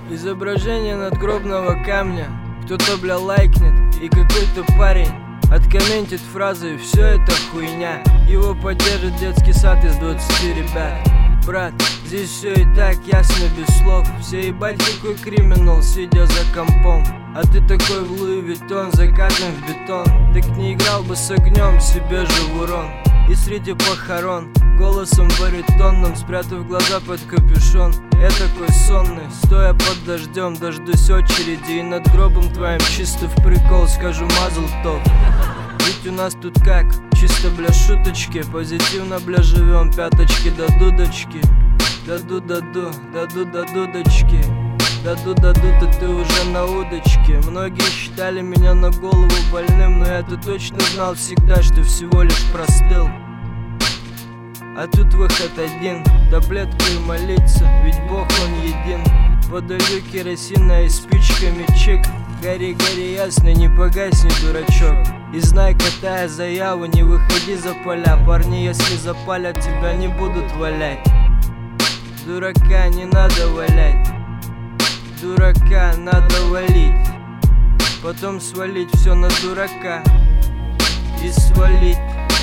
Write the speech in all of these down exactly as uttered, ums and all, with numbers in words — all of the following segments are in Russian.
Изображение надгробного камня кто-то, бля, лайкнет, и какой-то парень откомментит фразой: «Все это хуйня». Его поддержит детский сад из двадцати ребят. Брат, здесь все и так ясно без слов. Все ебать какой криминал, сидя за компом. А ты такой в Луи Виттон, закатан в бетон. Так не играл бы с огнем, себе же в урон. И среди похорон голосом баритонным, спрятав глаза под капюшон, я такой сонный, стоя под дождем, дождусь очереди, и над гробом твоим чисто в прикол скажу мазл топ. Ведь у нас тут как, чисто, бля, шуточки, позитивно, бля, живем, пяточки до дудочки. Даду, даду, даду, до дудочки. Даду, даду, то ты уже на удочке. Многие считали меня на голову больным, но я-то точно знал всегда, что всего лишь простыл. А тут выход один, таблетку и молиться, ведь Бог он един. Подолью керосина и спичками чик. Гори, гори ясно, не погасни, дурачок. И знай, катая заяву, не выходи за поля. Парни, если запалят, тебя не будут валять. Дурака не надо валять, дурака надо валить. Потом свалить все на дурака и свалить.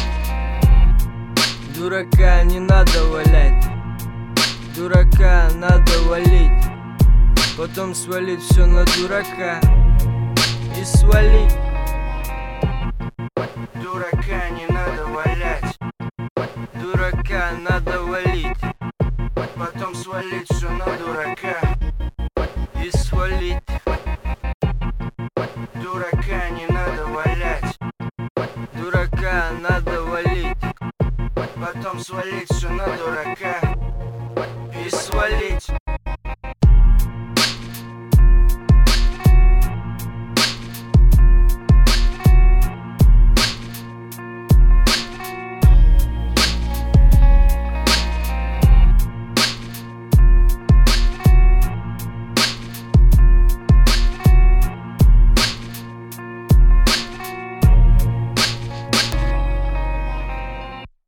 Дурака не надо валять, дурака надо валить. Потом свалить все на дурака и свалить. Дурака не надо валять, дурака надо валить. Потом свалить все на дурака и свалить. Дурака не надо валять, дурака надо валить. Потом свалить